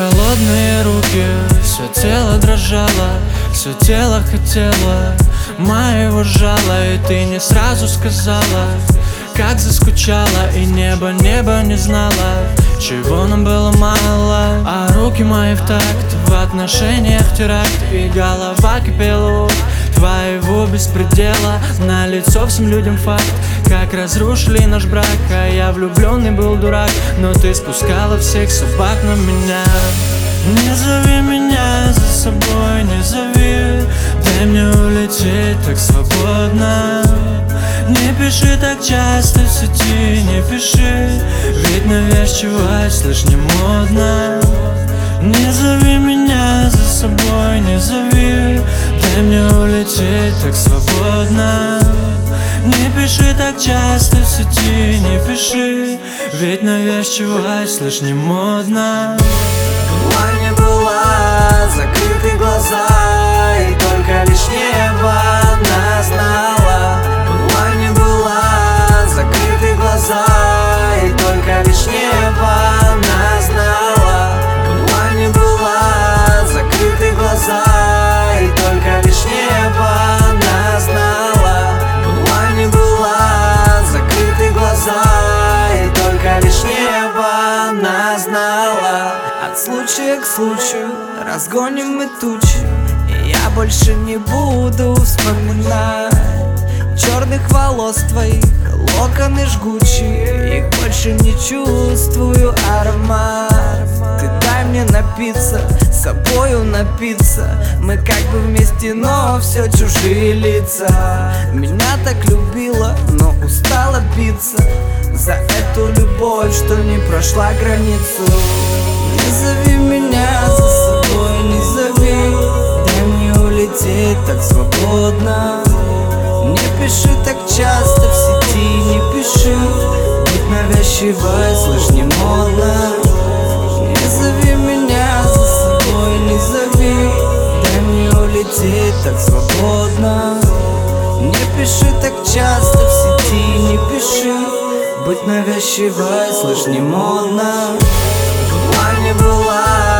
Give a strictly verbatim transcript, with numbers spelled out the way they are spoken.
холодные руки, все тело дрожало, все тело хотело моего жала. И ты не сразу сказала, как заскучала. И небо, небо не знала, чего нам было мало. А руки мои в такт, в отношениях теракт. И голова кипела от твоего беспредела. На лицо всем людям факт, как разрушили наш брак. А я влюбленный был дурак, но ты спускала всех собак на меня. Не зови меня за собой, не зови, дай мне улететь так свободно. Не пиши так часто в сети, не пиши, ведь навязчивость слышь не модно. Не зови меня за собой, не зови, дай мне улететь так свободно. Не пиши так часто в сети, не пиши, ведь навязчивость слышь не модно. Была не была, закрыты глаза, и только лишь небо нас знала. Была не была, закрыты глаза, и только лишь небо нас знала. Была не была, закрыты глаза, и только лишь небо нас знала. Была не была, закрыты глаза, и только лишь небо нас знала. От случая к случаю разгоним мы тучи, и я больше не буду вспоминать черных волос твоих, локоны жгучие, их больше не чувствую аромат. Ты дай мне напиться, собою напиться, мы как бы вместе, но все чужие лица. Меня так любила, но устала биться за эту любовь, что не прошла границу. Не зови меня за собой, не зови, дай мне улететь так свободно. Не пиши так часто в сети, не пиши, быть навязчивой слышь не модно. Не зови меня за собой, не зови, дай мне улететь так свободно. Не пиши так часто в сети, не пиши, быть навязчивой слышь не модно. Была не была,